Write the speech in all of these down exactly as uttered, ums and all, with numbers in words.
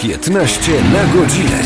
piętnaście na godzinę.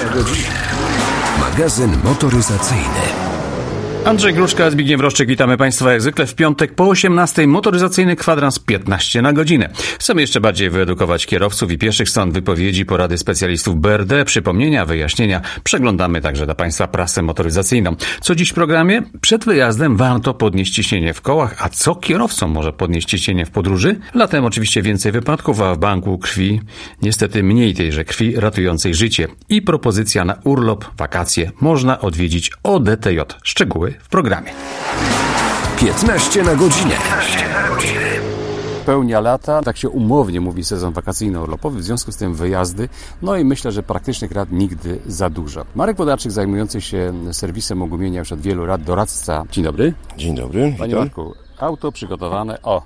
Magazyn motoryzacyjny. Andrzej Gruszka, Zbigniew Roszczyk, witamy Państwa jak zwykle w piątek po osiemnastej. Motoryzacyjny kwadrans piętnaście na godzinę. Chcemy jeszcze bardziej wyedukować kierowców i pieszych, stąd wypowiedzi, porady specjalistów B R D, przypomnienia, wyjaśnienia. Przeglądamy także dla Państwa prasę motoryzacyjną. Co dziś w programie? Przed wyjazdem warto podnieść ciśnienie w kołach, a co kierowcom może podnieść ciśnienie w podróży? Latem oczywiście więcej wypadków, a w banku krwi niestety mniej tejże krwi ratującej życie. I propozycja na urlop, wakacje. Można odwiedzić O D T J. Szczegóły w programie. piętnaście na godzinę. Pełnia lata, tak się umownie mówi sezon wakacyjno-urlopowy, w związku z tym wyjazdy, no i myślę, że praktycznych rad nigdy za dużo. Marek Podarczyk, zajmujący się serwisem ogumienia już od wielu lat, doradca. Dzień dobry. Dzień dobry. Panie Marku, auto przygotowane, o,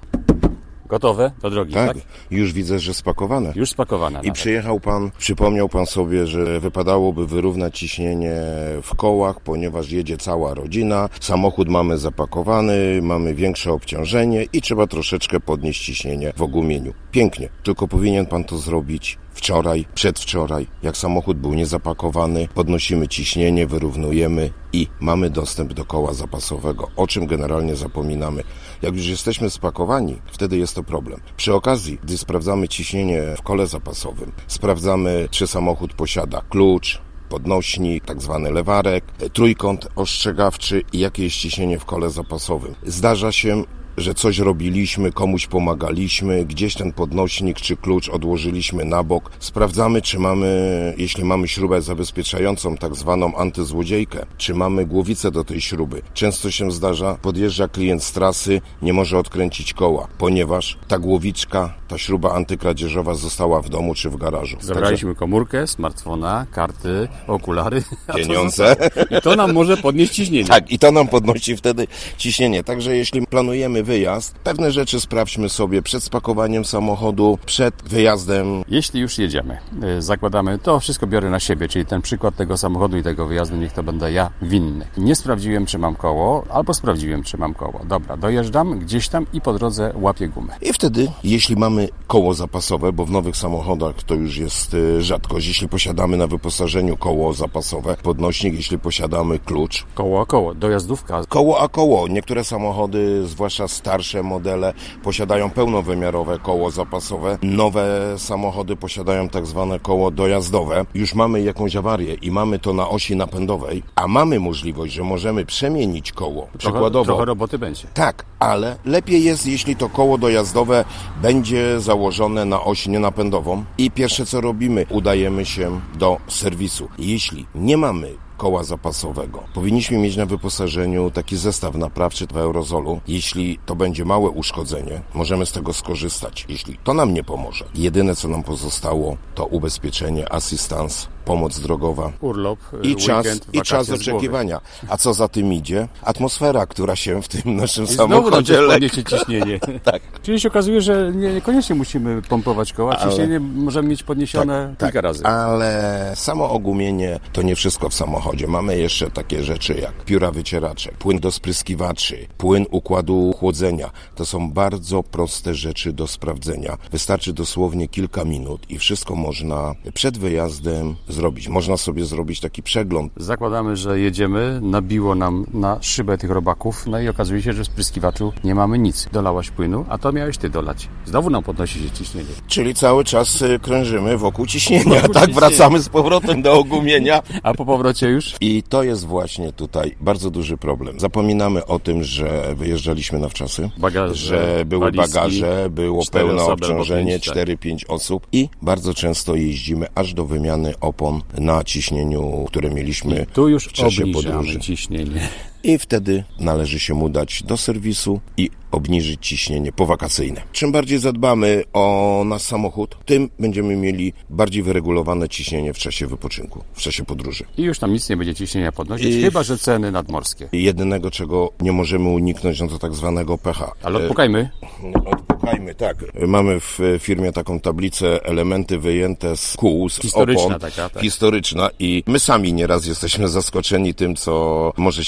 gotowe do drogi, tak? Tak, już widzę, że spakowane. Już spakowane. I nawet. przyjechał pan, przypomniał pan sobie, że wypadałoby wyrównać ciśnienie w kołach, ponieważ jedzie cała rodzina, samochód mamy zapakowany, mamy większe obciążenie i trzeba troszeczkę podnieść ciśnienie w ogumieniu. Pięknie, tylko powinien pan to zrobić wczoraj, przedwczoraj, jak samochód był niezapakowany, podnosimy ciśnienie, wyrównujemy i mamy dostęp do koła zapasowego, o czym generalnie zapominamy. Jak już jesteśmy spakowani, wtedy jest to problem. Przy okazji, gdy sprawdzamy ciśnienie w kole zapasowym, sprawdzamy, czy samochód posiada klucz, podnośnik, tak zwany lewarek, trójkąt ostrzegawczy i jakie jest ciśnienie w kole zapasowym. Zdarza się, że coś robiliśmy, komuś pomagaliśmy, gdzieś ten podnośnik czy klucz odłożyliśmy na bok. Sprawdzamy, czy mamy, jeśli mamy śrubę zabezpieczającą, tak zwaną antyzłodziejkę, czy mamy głowicę do tej śruby. Często się zdarza, podjeżdża klient z trasy, nie może odkręcić koła, ponieważ ta głowiczka, ta śruba antykradzieżowa została w domu czy w garażu. Zabraliśmy Także... komórkę, smartfona, karty, okulary. Pieniądze. I to nam może podnieść ciśnienie. Tak, i to nam podnosi wtedy ciśnienie. Także jeśli planujemy wyjazd, pewne rzeczy sprawdźmy sobie przed spakowaniem samochodu, przed wyjazdem. Jeśli już jedziemy, zakładamy, to wszystko biorę na siebie, czyli ten przykład tego samochodu i tego wyjazdu, niech to będę ja winny. Nie sprawdziłem, czy mam koło, albo sprawdziłem, czy mam koło. Dobra, dojeżdżam gdzieś tam i po drodze łapię gumę. I wtedy, jeśli mamy koło zapasowe, bo w nowych samochodach to już jest rzadkość, jeśli posiadamy na wyposażeniu koło zapasowe, podnośnik, jeśli posiadamy klucz. Koło a koło, dojazdówka. Koło a koło. Niektóre samochody, zwłaszcza starsze modele, posiadają pełnowymiarowe koło zapasowe. Nowe samochody posiadają tak zwane koło dojazdowe. Już mamy jakąś awarię i mamy to na osi napędowej, a mamy możliwość, że możemy przemienić koło. Przykładowo. Trochę, trochę roboty będzie. Tak, ale lepiej jest, jeśli to koło dojazdowe będzie założone na oś nienapędową i pierwsze co robimy, udajemy się do serwisu. Jeśli nie mamy koła zapasowego, powinniśmy mieć na wyposażeniu taki zestaw naprawczy w aerozolu. Jeśli to będzie małe uszkodzenie, możemy z tego skorzystać. Jeśli to nam nie pomoże, jedyne co nam pozostało, to ubezpieczenie, asystans, pomoc drogowa, urlop, i weekend, czas, i czas oczekiwania. A co za tym idzie? Atmosfera, która się w tym naszym I samochodzie znowu podniesie ciśnienie. Tak. Czyli się okazuje, że nie, niekoniecznie musimy pompować koła, Ale... ciśnienie możemy mieć podniesione tak, kilka tak, razy. Ale samo ogumienie to nie wszystko w samochodzie. Mamy jeszcze takie rzeczy jak pióra wycieracze, płyn do spryskiwaczy, płyn układu chłodzenia. To są bardzo proste rzeczy do sprawdzenia. Wystarczy dosłownie kilka minut i wszystko można przed wyjazdem zrobić. Można sobie zrobić taki przegląd. Zakładamy, że jedziemy, nabiło nam na szybę tych robaków, no i okazuje się, że w spryskiwaczu nie mamy nic. Dolałaś płynu, a to miałeś ty dolać. Znowu nam podnosi się ciśnienie. Czyli cały czas krążymy wokół ciśnienia. Wokół tak, ciśnienia. Wracamy z powrotem do ogumienia. A po powrocie już? I to jest właśnie tutaj bardzo duży problem. Zapominamy o tym, że wyjeżdżaliśmy na wczasy, Bagaże, że były walizki, bagaże, było pełne osoby, obciążenie, pięć, tak. cztery pięć osób i bardzo często jeździmy aż do wymiany opon na ciśnieniu, które mieliśmy I tu już w czasie obniżamy podróży. ciśnienie. I wtedy należy się udać do serwisu i obniżyć ciśnienie powakacyjne. Czym bardziej zadbamy o nasz samochód, tym będziemy mieli bardziej wyregulowane ciśnienie w czasie wypoczynku, w czasie podróży. I już tam nic nie będzie ciśnienia podnosić, I... chyba że ceny nadmorskie. Jedynego, czego nie możemy uniknąć, no to tak zwanego pH. Ale odpukajmy. Odpukajmy, tak. Mamy w firmie taką tablicę elementy wyjęte z kół, z Historyczna opon. taka, tak. Historyczna i my sami nieraz jesteśmy zaskoczeni tym, co może się wbić w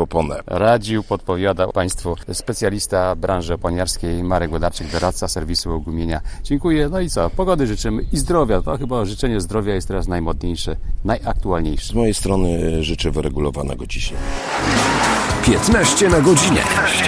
oponę. Radził, podpowiadał Państwu specjalista branży oponiarskiej Marek Włodarczyk, doradca serwisu ogumienia. Dziękuję. No i co? Pogody życzymy i zdrowia. To chyba życzenie zdrowia jest teraz najmodniejsze, najaktualniejsze. Z mojej strony życzę wyregulowanego ciśnienia. piętnaście na godzinę.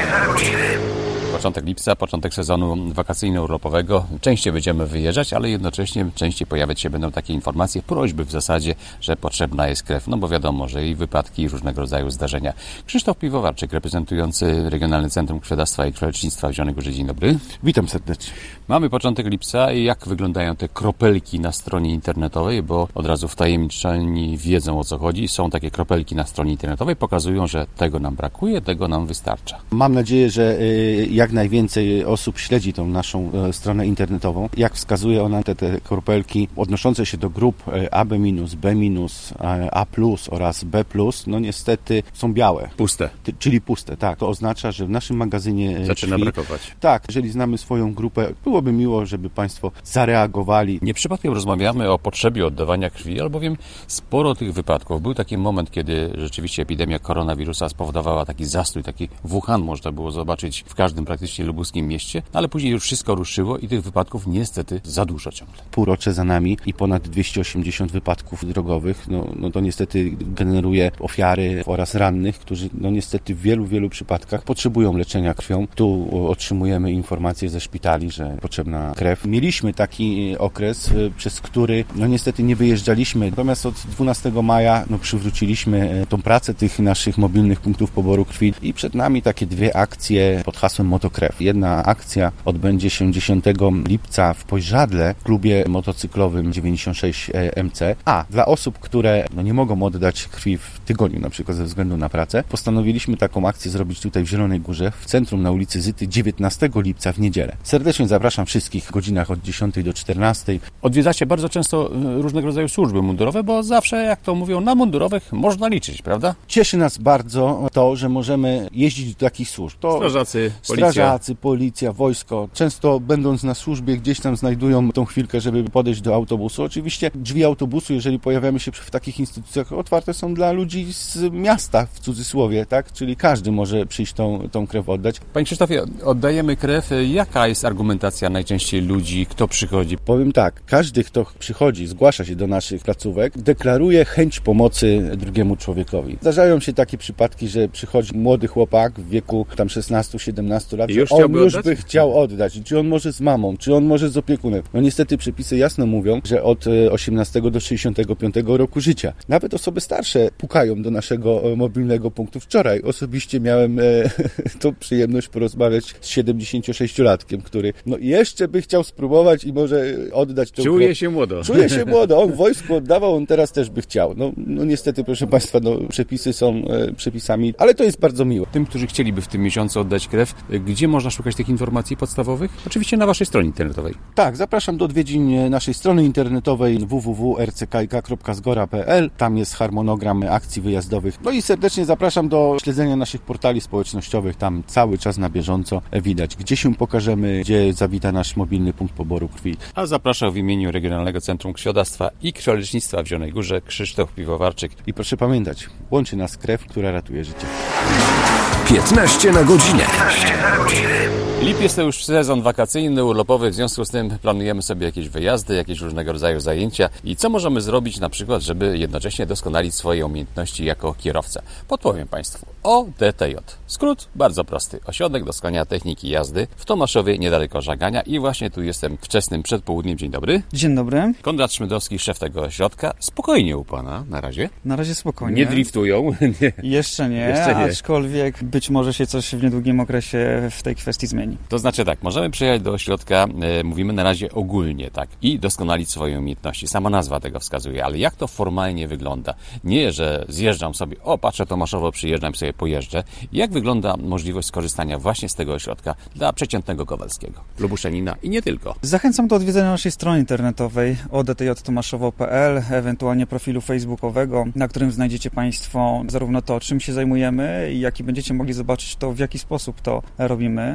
Początek lipca, początek sezonu wakacyjno-urlopowego. Częściej będziemy wyjeżdżać, ale jednocześnie częściej pojawiać się będą takie informacje, prośby w zasadzie, że potrzebna jest krew. No bo wiadomo, że i wypadki, i różnego rodzaju zdarzenia. Krzysztof Piwowarczyk, reprezentujący Regionalne Centrum Krwiodawstwa i Krwiolecznictwa w Zielonej Górze. Dzień dobry. Witam serdecznie. Mamy początek lipca i jak wyglądają te kropelki na stronie internetowej, bo od razu wtajemniczeni wiedzą, o co chodzi. Są takie kropelki na stronie internetowej, pokazują, że tego nam brakuje, tego nam wystarcza. Mam nadzieję, że jak najwięcej osób śledzi tą naszą stronę internetową. Jak wskazuje ona, te, te kropelki odnoszące się do grup A B minus, B minus, A plus oraz B plus, no niestety są białe. Puste. Ty, czyli puste, tak. To oznacza, że w naszym magazynie zaczyna krwi, brakować. Tak, jeżeli znamy swoją grupę, byłoby miło, żeby Państwo zareagowali. Nie przypadkiem rozmawiamy o potrzebie oddawania krwi, albowiem sporo tych wypadków. Był taki moment, kiedy rzeczywiście epidemia koronawirusa spowodowała taki zastój, taki Wuhan można było zobaczyć w każdym praktycznie lubuskim mieście, ale później już wszystko ruszyło i tych wypadków niestety za dużo ciągle. Półrocze za nami i ponad dwieście osiemdziesiąt wypadków drogowych, no, no to niestety generuje ofiary oraz rannych, którzy no niestety w wielu, wielu przypadkach potrzebują leczenia krwią. Tu otrzymujemy informacje ze szpitali, że potrzebna krew. Mieliśmy taki okres, przez który no niestety nie wyjeżdżaliśmy, natomiast od dwunastego maja no, przywróciliśmy tą pracę tych naszych mobilnych punktów poboru krwi i przed nami takie dwie akcje pod hasłem Motokrew. Jedna akcja odbędzie się dziesiątego lipca w Pojżadle w klubie motocyklowym dziewięćdziesiąt sześć M C, a dla osób, które no, nie mogą oddać krwi w tygodniu, na przykład ze względu na pracę, postanowiliśmy taką akcję zrobić tutaj w Zielonej Górze, w centrum na ulicy Zyty, dziewiętnastego lipca w niedzielę. Serdecznie zapraszam wszystkich w godzinach od dziesiątej do czternastej. Odwiedzacie bardzo często różnego rodzaju służby mundurowe, bo zawsze, jak to mówią, na mundurowych można liczyć, prawda? Cieszy nas bardzo to, że możemy jeździć do takich służb. To strażacy, policja. Strażacy, policja, wojsko. Często będąc na służbie gdzieś tam znajdują tą chwilkę, żeby podejść do autobusu. Oczywiście drzwi autobusu, jeżeli pojawiamy się w takich instytucjach, otwarte są dla ludzi z miasta, w cudzysłowie, tak? Czyli każdy może przyjść tą, tą krew oddać. Panie Krzysztofie, oddajemy krew. Jaka jest argumentacja najczęściej ludzi, kto przychodzi? Powiem tak, każdy, kto przychodzi, zgłasza się do naszych placówek, deklaruje chęć pomocy drugiemu człowiekowi. Zdarzają się takie przypadki, że przychodzi młody chłopak w wieku tam szesnastu siedemnastu lat, już on już oddać? by chciał oddać. Czy on może z mamą, czy on może z opiekunem. No niestety przepisy jasno mówią, że od osiemnastego do sześćdziesiątego piątego roku życia. Nawet osoby starsze pukają do naszego mobilnego punktu. Wczoraj osobiście miałem e, tą przyjemność porozmawiać z siedemdziesięciosześciolatkiem, który no jeszcze by chciał spróbować i może oddać tą Czuje krew. się młodo. Czuje się młodo. On w wojsku oddawał, on teraz też by chciał. No, no niestety, proszę Państwa, no, przepisy są e, przepisami, ale to jest bardzo miłe. Tym, którzy chcieliby w tym miesiącu oddać krew, gdzie można szukać tych informacji podstawowych? Oczywiście na Waszej stronie internetowej. Tak, zapraszam do odwiedzin naszej strony internetowej w w w kropka r c k i k kropka zgora kropka p l. Tam jest harmonogram akcji wyjazdowych. No i serdecznie zapraszam do śledzenia naszych portali społecznościowych. Tam cały czas na bieżąco widać, gdzie się pokażemy, gdzie zawita nasz mobilny punkt poboru krwi. A zapraszam w imieniu Regionalnego Centrum Krwiodawstwa i Krwiolecznictwa w Zielonej Górze Krzysztof Piwowarczyk. I proszę pamiętać, łączy nas krew, która ratuje życie. piętnaście na godzinę. Lipiec to już sezon wakacyjny, urlopowy, w związku z tym planujemy sobie jakieś wyjazdy, jakieś różnego rodzaju zajęcia. I co możemy zrobić na przykład, żeby jednocześnie doskonalić swoje umiejętności jako kierowca? Podpowiem Państwu. O D T J. Skrót bardzo prosty. Ośrodek Doskonalenia Techniki Jazdy w Tomaszowie, niedaleko Żagania. I właśnie tu jestem wczesnym przedpołudniem. Dzień dobry. Dzień dobry. Konrad Szmydowski, szef tego ośrodka. Spokojnie u Pana na razie. Na razie spokojnie. Nie driftują. Nie. Jeszcze nie, Jeszcze nie, aczkolwiek być może się coś w niedługim okresie w tej kwestii zmieni. To znaczy tak, możemy przyjechać do ośrodka, e, mówimy na razie ogólnie, tak, i doskonalić swoje umiejętności. Sama nazwa tego wskazuje, ale jak to formalnie wygląda? Nie, że zjeżdżam sobie, o patrzę Tomaszowo, przyjeżdżam sobie pojeżdżę. Jak wygląda możliwość skorzystania właśnie z tego ośrodka dla przeciętnego Kowalskiego, Lubuszenina i nie tylko? Zachęcam do odwiedzenia naszej strony internetowej o d t j tomaszowo kropka p l, ewentualnie profilu facebookowego, na którym znajdziecie Państwo zarówno to, czym się zajmujemy, jak i będziecie mogli zobaczyć to, w jaki sposób to robimy. Szkolimy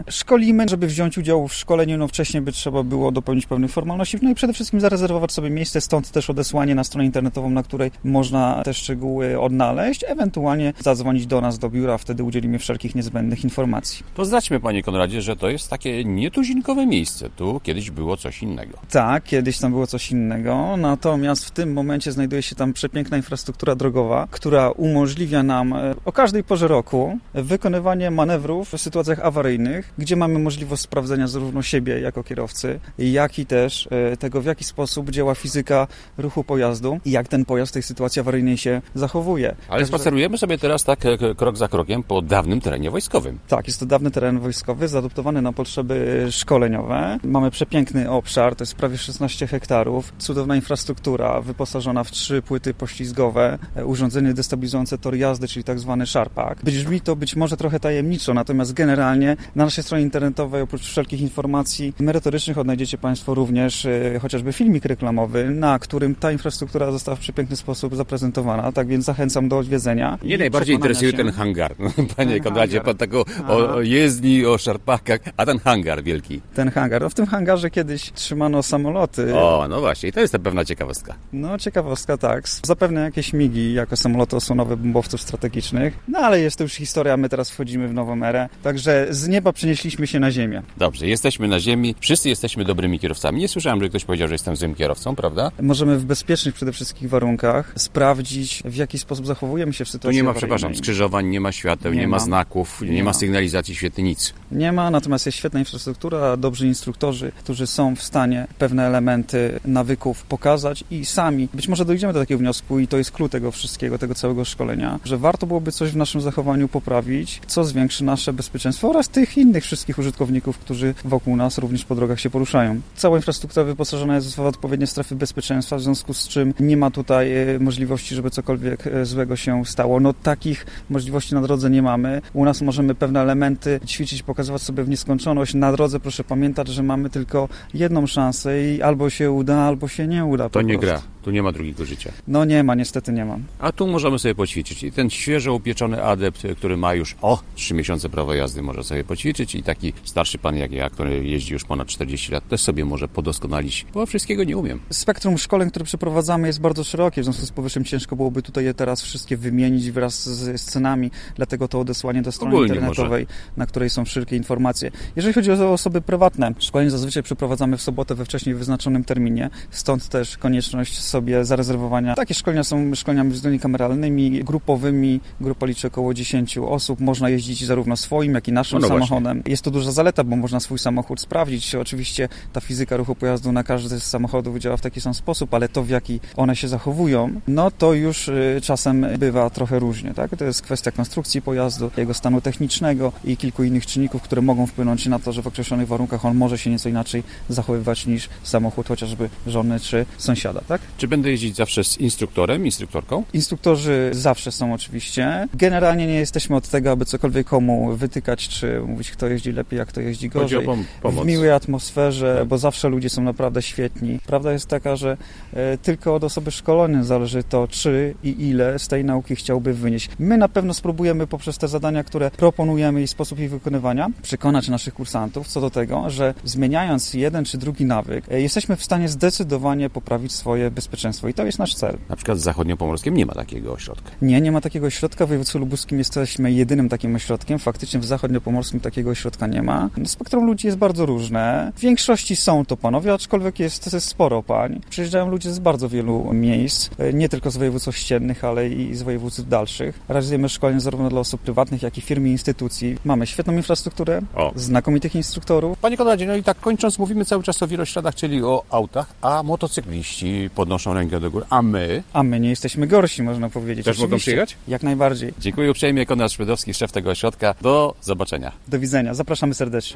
szkolimy, żeby wziąć udział w szkoleniu, no wcześniej by trzeba było dopełnić pewnych formalności, no i przede wszystkim zarezerwować sobie miejsce, stąd też odesłanie na stronę internetową, na której można te szczegóły odnaleźć, ewentualnie zadzwonić do nas do biura, wtedy udzielimy wszelkich niezbędnych informacji. To znaczmy, panie Konradzie, że to jest takie nietuzinkowe miejsce. Tu kiedyś było coś innego. Tak, kiedyś tam było coś innego, natomiast w tym momencie znajduje się tam przepiękna infrastruktura drogowa, która umożliwia nam o każdej porze roku wykonywanie manewrów w sytuacjach awaryjnych, gdzie mamy możliwość sprawdzenia zarówno siebie jako kierowcy, jak i też tego, w jaki sposób działa fizyka ruchu pojazdu i jak ten pojazd w tej sytuacji awaryjnej się zachowuje. Ale spacerujemy sobie teraz tak krok za krokiem po dawnym terenie wojskowym. Tak, jest to dawny teren wojskowy, zaadoptowany na potrzeby szkoleniowe. Mamy przepiękny obszar, to jest prawie szesnaście hektarów, cudowna infrastruktura wyposażona w trzy płyty poślizgowe, urządzenie destabilizujące tor jazdy, czyli tak zwany szarpak. Brzmi to być może trochę tajemniczo, natomiast generalnie na naszej stronie internetowej oprócz wszelkich informacji merytorycznych odnajdziecie Państwo również e, chociażby filmik reklamowy, na którym ta infrastruktura została w przepiękny sposób zaprezentowana, tak więc zachęcam do odwiedzenia. Mnie najbardziej interesuje się. ten hangar. Panie Ten Konradzie, hangar. pan tak o, o jezdni, o szarpakach, a ten hangar wielki. Ten hangar. No w tym hangarze kiedyś trzymano samoloty. O, no właśnie, i to jest pewna ciekawostka. No ciekawostka, tak. Zapewne jakieś migi jako samoloty osłonowe bombowców strategicznych, no ale jest to już historia, my teraz wchodzimy w nową erę, także z nieba przenieśliśmy się na ziemię. Dobrze, jesteśmy na ziemi, wszyscy jesteśmy dobrymi kierowcami. Nie słyszałem, że ktoś powiedział, że jestem złym kierowcą, prawda? Możemy w bezpiecznych przede wszystkim warunkach sprawdzić, w jaki sposób zachowujemy się w Tu sytuacji nie ma, awaryjnej. przepraszam, skrzyżowań, nie ma świateł, nie, Nie ma ma. znaków, nie, Nie ma ma. sygnalizacji, świetnie nic. Nie ma, natomiast jest świetna infrastruktura, dobrzy instruktorzy, którzy są w stanie pewne elementy nawyków pokazać i sami, być może dojdziemy do takiego wniosku i to jest klucz tego wszystkiego, tego całego szkolenia, że warto byłoby coś w naszym zachowaniu poprawić, co zwiększy nasze bezpieczeństwo oraz tych innych wszystkich użytkowników, którzy wokół nas również po drogach się poruszają. Cała infrastruktura wyposażona jest w odpowiednie strefy bezpieczeństwa, w związku z czym nie ma tutaj e, możliwości, żeby cokolwiek e, złego się stało. No takich możliwości na drodze nie mamy. U nas możemy pewne elementy ćwiczyć, pokazywać sobie w nieskończoność. Na drodze proszę pamiętać, że mamy tylko jedną szansę i albo się uda, albo się nie uda. To po nie prostu. gra, tu nie ma drugiego życia. No nie ma, niestety nie ma. A tu możemy sobie poćwiczyć. I ten świeżo upieczony adept, który ma już o trzy miesiące prawo jazdy, może sobie poćwiczyć i taki starszy pan jak ja, który jeździ już ponad czterdzieści lat, też sobie może podoskonalić, bo wszystkiego nie umiem. Spektrum szkoleń, które przeprowadzamy, jest bardzo szerokie, w związku z powyższym ciężko byłoby tutaj je teraz wszystkie wymienić wraz z scenami, dlatego to odesłanie do strony Ogólnie internetowej, może. na której są wszelkie informacje. Jeżeli chodzi o osoby prywatne, szkolenie zazwyczaj przeprowadzamy w sobotę we wcześniej wyznaczonym terminie, stąd też konieczność sobie zarezerwowania. Takie szkolenia są szkoleniami względnie kameralnymi, grupowymi, grupa liczy około dziesięć osób, można jeździć zarówno swoim, jak i naszym no samochodem. właśnie. Jest to duża zaleta, bo można swój samochód sprawdzić. Oczywiście ta fizyka ruchu pojazdu na każdy z samochodów działa w taki sam sposób, ale to, w jaki one się zachowują, no to już y, czasem bywa trochę różnie, tak? To jest kwestia konstrukcji pojazdu, jego stanu technicznego i kilku innych czynników, które mogą wpłynąć na to, że w określonych warunkach on może się nieco inaczej zachowywać niż samochód chociażby żony czy sąsiada, tak? Czy będę jeździć zawsze z instruktorem, instruktorką? Instruktorzy zawsze są oczywiście. Generalnie nie jesteśmy od tego, aby cokolwiek komu wytykać, czy mówić, kto jeździ lepiej, jak kto jeździ Chodzi gorzej. o pom- pomoc. W miłej atmosferze, Tak. bo zawsze ludzie są naprawdę świetni. Prawda jest taka, że e, tylko od osoby szkolonej zależy to, czy i ile z tej nauki chciałby wynieść. My na pewno spróbujemy poprzez te zadania, które proponujemy i sposób ich wykonywania, przekonać naszych kursantów co do tego, że zmieniając jeden czy drugi nawyk, e, jesteśmy w stanie zdecydowanie poprawić swoje bezpieczeństwo i to jest nasz cel. Na przykład z zachodniopomorskiem nie ma takiego ośrodka. Nie, nie ma takiego ośrodka. W województwie lubuskim jesteśmy jedynym takim ośrodkiem. Faktycznie w zachodniopomorskim takiego ośrodka nie ma. Spektrum ludzi jest bardzo różne. W większości są to panowie, aczkolwiek jest, jest sporo pań. Przyjeżdżają ludzie z bardzo wielu miejsc, nie tylko z województw ościennych, ale i z województw dalszych. Realizujemy szkolenia zarówno dla osób prywatnych, jak i firm i instytucji. Mamy świetną infrastrukturę, O. znakomitych instruktorów. Panie Konradzie, no i tak kończąc, mówimy cały czas o wielośladach, czyli o autach, a motocykliści podnoszą rękę do góry, a my... A my nie jesteśmy gorsi, można powiedzieć. Też mogą Oczywiście. przyjechać? Jak najbardziej. Dziękuję uprzejmie, Konrad Szwedowski, szef tego ośrodka. Do zobaczenia. Do widzenia. Zapraszamy serdecznie.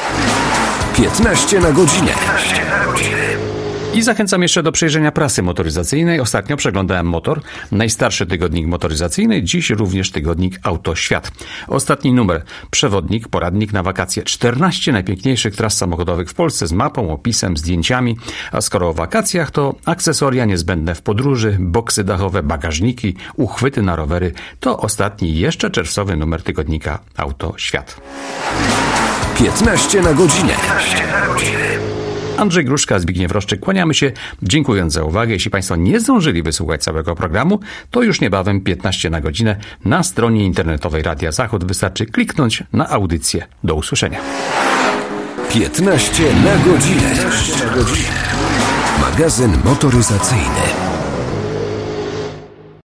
piętnaście na godzinę. I zachęcam jeszcze do przejrzenia prasy motoryzacyjnej. Ostatnio przeglądałem Motor, najstarszy tygodnik motoryzacyjny, dziś również tygodnik Autoświat. Ostatni numer, przewodnik, poradnik na wakacje. czternaście najpiękniejszych tras samochodowych w Polsce z mapą, opisem, zdjęciami. A skoro o wakacjach, to akcesoria niezbędne w podróży, boksy dachowe, bagażniki, uchwyty na rowery. To ostatni, jeszcze czerwcowy numer tygodnika Autoświat. piętnaście na godzinę. Andrzej Gruszka, Zbigniew Roszczyk, kłaniamy się, dziękując za uwagę. Jeśli Państwo nie zdążyli wysłuchać całego programu, to już niebawem piętnaście na godzinę na stronie internetowej Radia Zachód. Wystarczy kliknąć na audycję. Do usłyszenia. piętnaście na godzinę. Magazyn motoryzacyjny.